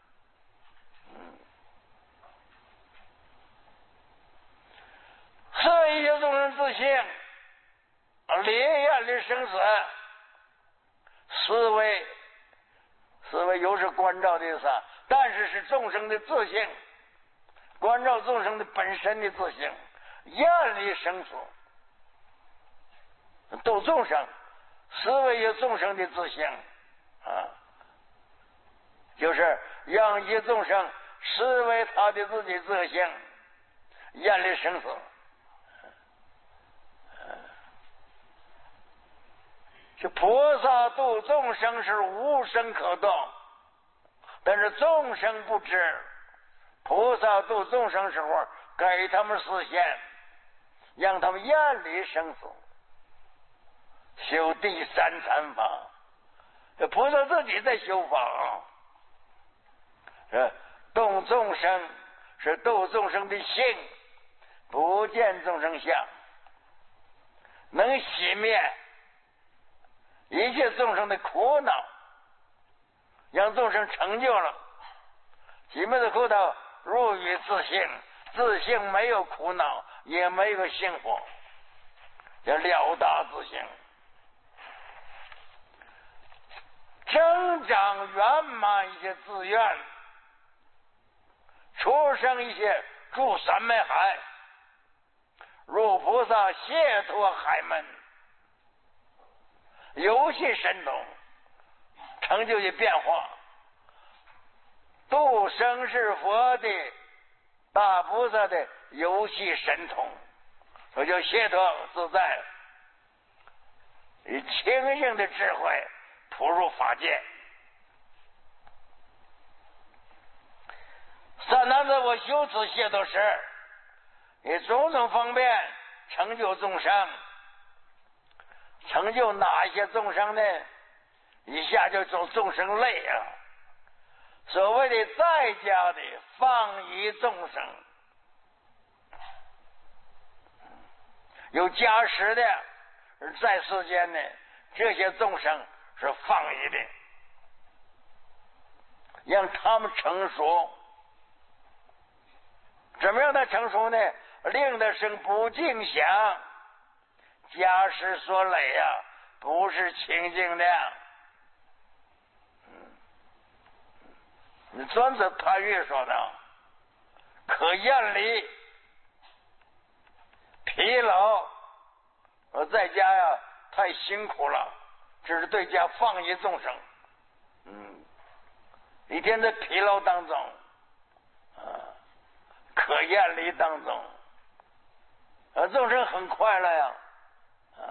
[SPEAKER 1] 色一切众生自性，离愿离生死，思维，思维又是关照的意思，但是是众生的自性，关照众生的本身的自性，愿离生死，度众生，思维有众生的自性啊，就是让一众生思维他的自己自性，愿离生死。这菩萨度众生是无生可动，但是众生不知，菩萨度众生时候给他们示现，让他们远离生死，修第三禅法。这菩萨自己在修法啊，是度众生，是度众生的性，不见众生相，能熄灭一切众生的苦恼，让众生成就了熄灭的苦恼，入于自性，自性没有苦恼，也没有幸福，叫了达自性，增长圆满一些自愿，出生一些住三昧海，入菩萨解脱海门，游戏神通，成就一变化，度生是佛的大菩萨的游戏神通，所以叫解脱自在，以清净的智慧普入法界。三男子，我修此解脱时，以种种方便成就众生。成就哪些众生呢？一下就众众生类啊。所谓的在家的放逸众生，有家室的，而在世间呢，这些众生是放逸的，让他们成熟。怎么让他成熟呢？令他生不净想。家事所累啊，不是清净的。你专子潘岳说的，可厌离疲劳，我在家呀太辛苦了，这是对家放逸众生。嗯，一天在疲劳当中，啊，可厌离当中，啊，众生很快乐呀。啊，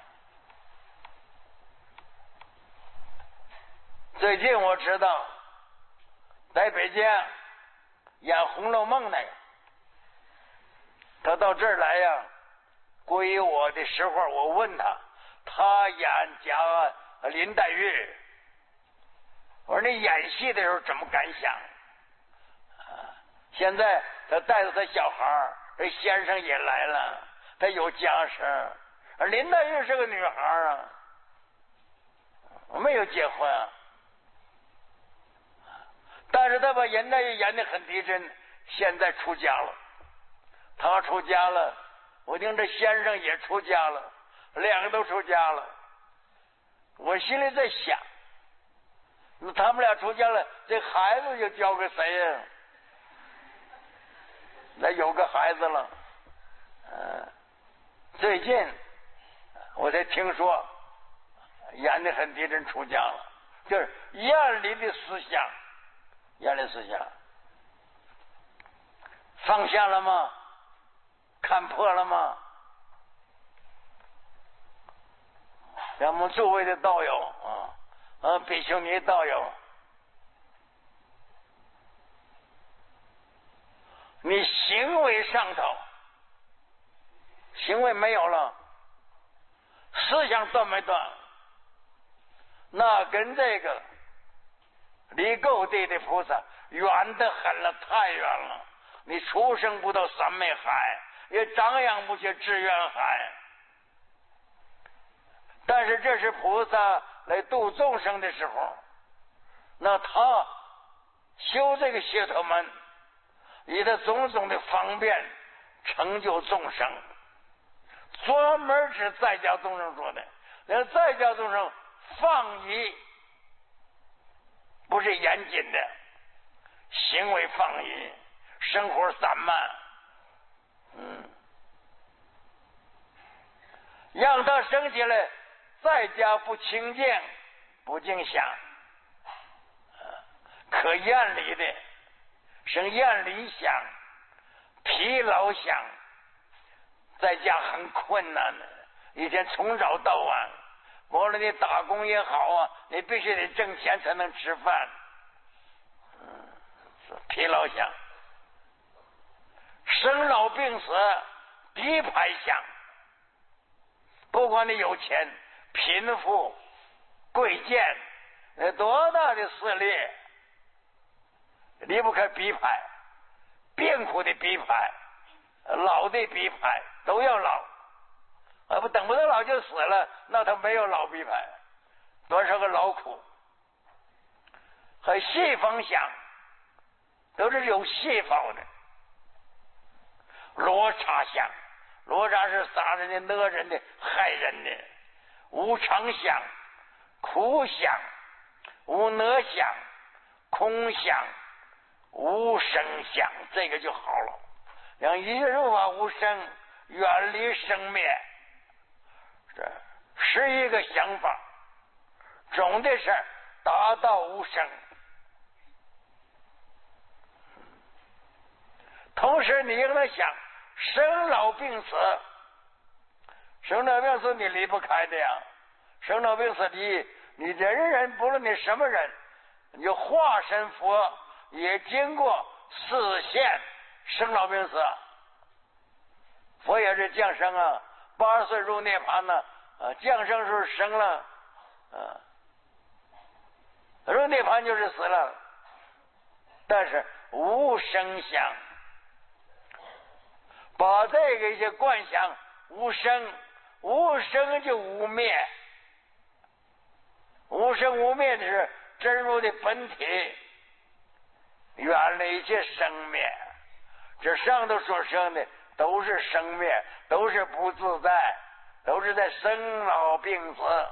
[SPEAKER 1] 最近我知道，在北京演《红楼梦》那个，他到这儿来呀，归我的时候，我问他，他演贾林黛玉，我说你演戏的时候怎么感想？啊，现在他带着他小孩，这先生也来了，他有家室。而林黛玉是个女孩啊，我没有结婚啊，但是他把林黛玉演得很逼真，现在出家了，他出家了，我听这先生也出家了，两个都出家了，我心里在想，那他们俩出家了，这孩子就交给谁呀？ 那有个孩子了。呃，最近我才听说演得很低，真出家了，就是严厉的思想，严厉思想放下了吗？看破了吗？咱们诸位的道友啊，啊，比丘尼道友，你行为上头，行为没有了，思想断没断？那跟这个离垢地的菩萨远得很了，太远了。你出生不到三昧海，也张扬不起智愿海。但是这是菩萨来度众生的时候，那他修这个解脱门，以他种种的方便成就众生，专门是在家众生说的。那在家众生放逸，不是严谨的，行为放逸，生活散漫，嗯，让他生起来在家不清净不净想，可厌离的生厌离想、疲劳想，在家很困难的，一天从早到晚，无论你打工也好啊，你必须得挣钱才能吃饭，嗯，疲劳想，生老病死低排想，不管你有钱贫富贵贱，那多大的势力离不开逼迫，病苦的逼迫，老的逼迫，都要老，啊不等不到老就死了，那他没有老逼迫，多少个劳苦，和细方想都是有细胞的，罗刹想，罗刹是杀人的、讹人的、害人的，无常想、苦想、无哪想、空想、无生想，这个就好了。让一切入法无生，远离生灭，这十一个想法，总的是达到无生。同时你让他想生老病死，生老病死你离不开的呀，生老病死你你人人不论你什么人，你就化身佛也经过四现生老病死，佛也是降生啊，八十岁入涅槃呢，啊，降生时候生了，啊，入涅槃就是死了，但是无生想，把这个一些观想无生，无生就无灭，无生无灭的是真如的本体，远离一切生灭。这上头所生的都是生灭，都是不自在，都是在生老病死。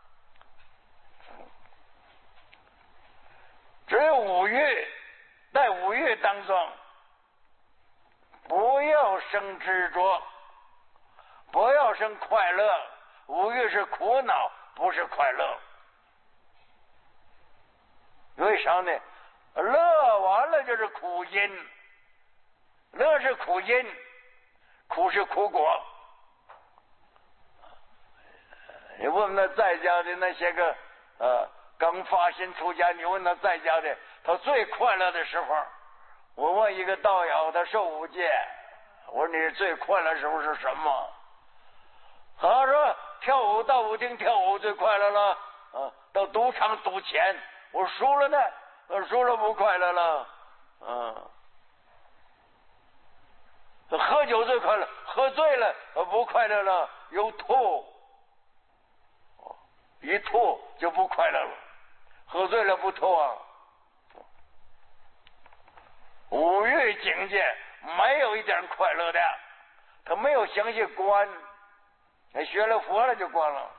[SPEAKER 1] 只有五欲，在五欲当中不要生执着，不要生快乐，五欲是苦恼，不是快乐。为啥呢？乐完了就是苦因，乐是苦因，苦是苦果。你问那在家的那些个呃刚发心出家，你问那在家的，他最快乐的时候，我问一个道友，他受五戒，我说你最快乐时候是什么？他说跳舞，到舞厅跳舞最快乐了，啊，到赌场赌钱，我输了呢，我输了不快乐了，嗯。喝酒最快乐，喝醉了不快乐了，有吐，一吐就不快乐了，喝醉了不吐啊。五欲境界没有一点快乐的，他没有详细观，学了佛了就观了。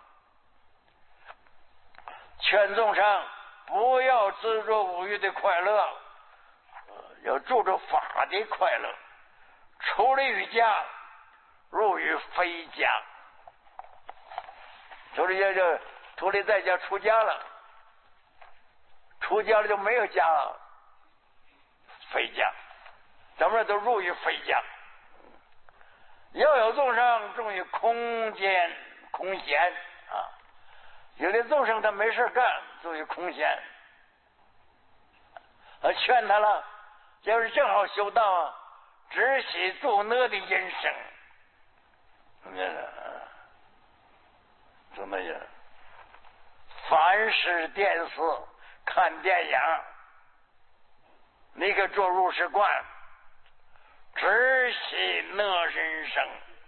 [SPEAKER 1] 劝众生不要执着五欲的快乐，要注重法的快乐。 出离于家，入于非家。出离家就出离在家出家了，出家了就没有家了，非家。咱们都入于非家。要有众生重于空间空闲啊，有的众生他没事干，重于空闲。我劝他了，就是正好修道啊，只喜助乐的人生。怎么样？凡是电视看电影，你可做入室观，只喜乐人生。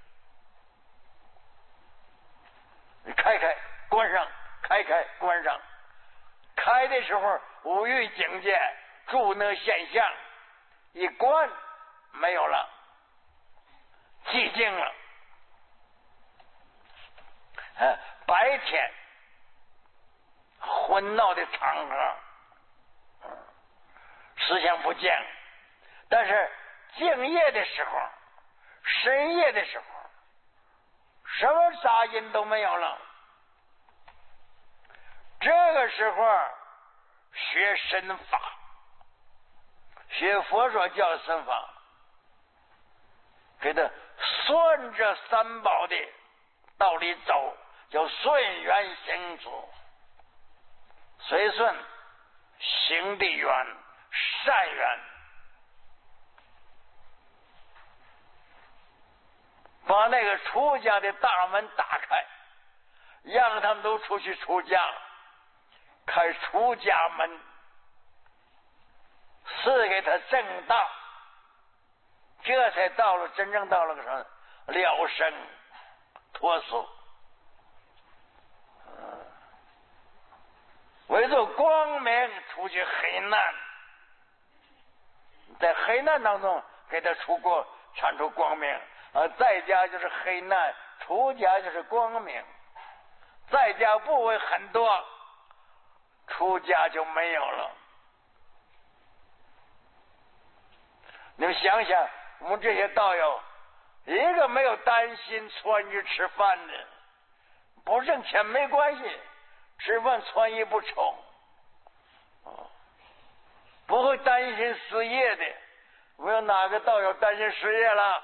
[SPEAKER 1] 你开开关上，开开关上。开的时候五欲境界住那现象，一关没有了，寂静了。啊，白天混闹的场合，思想不见，但是静夜的时候，深夜的时候，什么杂音都没有了。这个时候学身法，学佛说叫身法，给他顺着三宝的道理走，叫顺缘行之。随顺行的缘，善缘，把那个出家的大门打开，让他们都出去出家，开出家门，赐给他正道，这才到了真正到了个什么了生脱俗。为做光明出去黑难，在黑难当中给他出国产出光明啊，在家就是黑难，出家就是光明。在家部位很多，出家就没有了。你们想想，我们这些道友，一个没有担心穿衣吃饭的，不挣钱没关系，吃饭穿衣不愁，不会担心失业的。没有哪个道友担心失业了，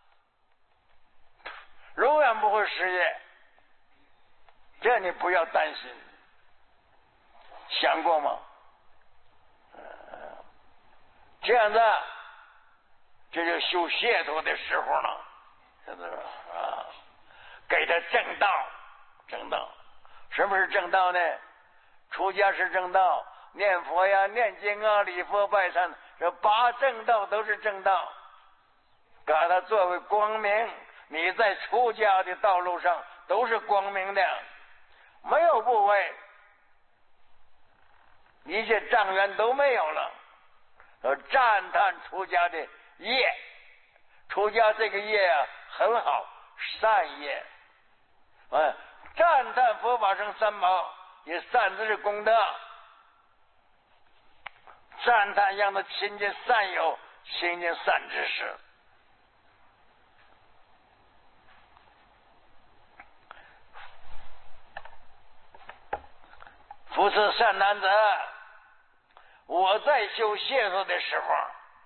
[SPEAKER 1] 永远不会失业，这你不要担心。想过吗？这样子，这就修解脱的时候了，是不是啊？给他正道，正道。什么是正道呢？出家是正道，念佛呀、念经啊、礼佛拜忏，这八正道都是正道。把它作为光明，你在出家的道路上都是光明的，没有部位，一切障缘都没有了。要赞叹出家的业，出家这个业啊很好，善业。啊，赞叹佛法生三宝，也善知识功德。赞叹让他亲近善友，亲近善知识。夫是善男子，我在修解脱的时候，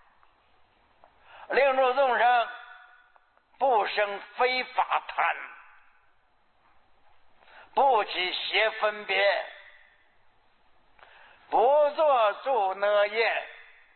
[SPEAKER 1] 令诸众生不生非法贪，不起邪分别，不做助呢业。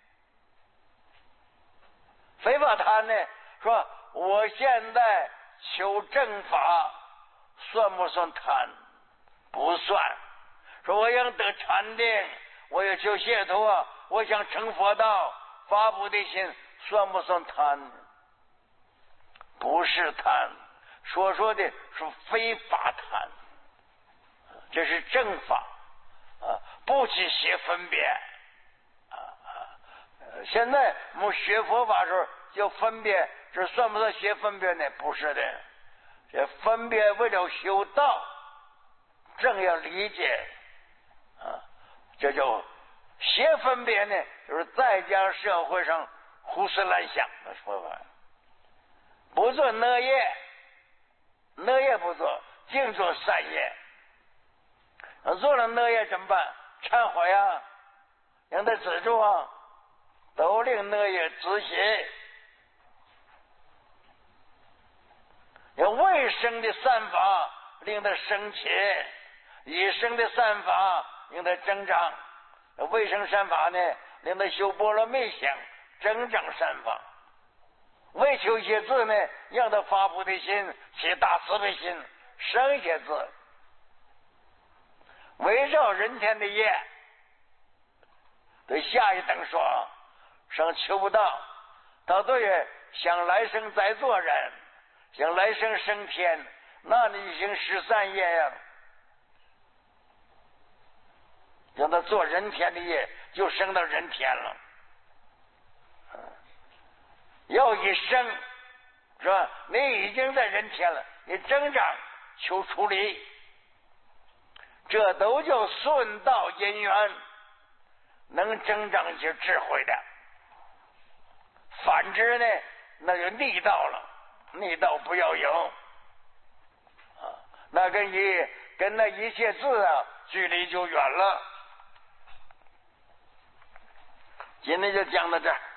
[SPEAKER 1] 非法贪呢，说我现在求正法，算不算贪？不算。说我想得禅定，我要求解脱，我想成佛道，发菩提心，算不算贪？不是贪，所说的是非法贪，这是正法啊，不起邪分别啊啊！现在我们学佛法的时候就分别，这算不算邪分别呢？不是的，这分别为了修道，正要理解啊，这叫邪分别呢，就是在家社会上胡思乱想的说法。 不做恶业，恶业不做，净做善业。做了恶业怎么办？忏悔啊，让他止住啊，都令恶业止息。要未生的善法令他升起，已生的善法令他增长。未生善法呢，令他修波罗蜜行，增长善法。为求些字呢，让他发菩提心，起大慈悲心，生些字。围绕人天的业，对下一等说，生求不到，他对想来生再做人，想来生升天，那你已经十善业呀。让他做人天的业，就升到人天了。要一生，是吧？你已经在人天了，你增长求出离，这都叫顺道因缘，能增长一些智慧的。反之呢，那就逆道了，逆道不要有啊，那跟一跟那一切字啊，距离就远了。今天就讲到这儿。